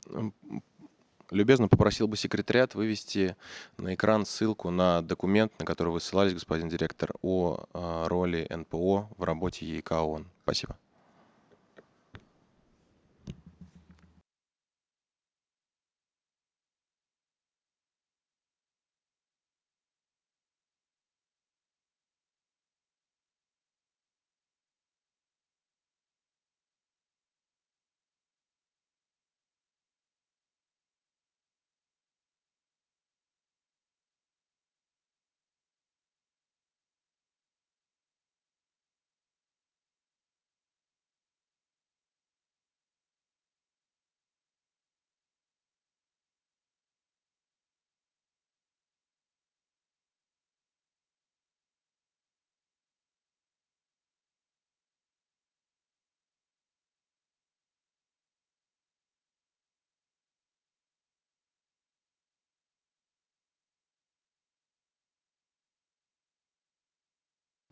М, Любезно попросил бы секретариат вывести на экран ссылку на документ, на который вы ссылались, господин директор, о роли НПО в работе ЕИК ООН. Спасибо.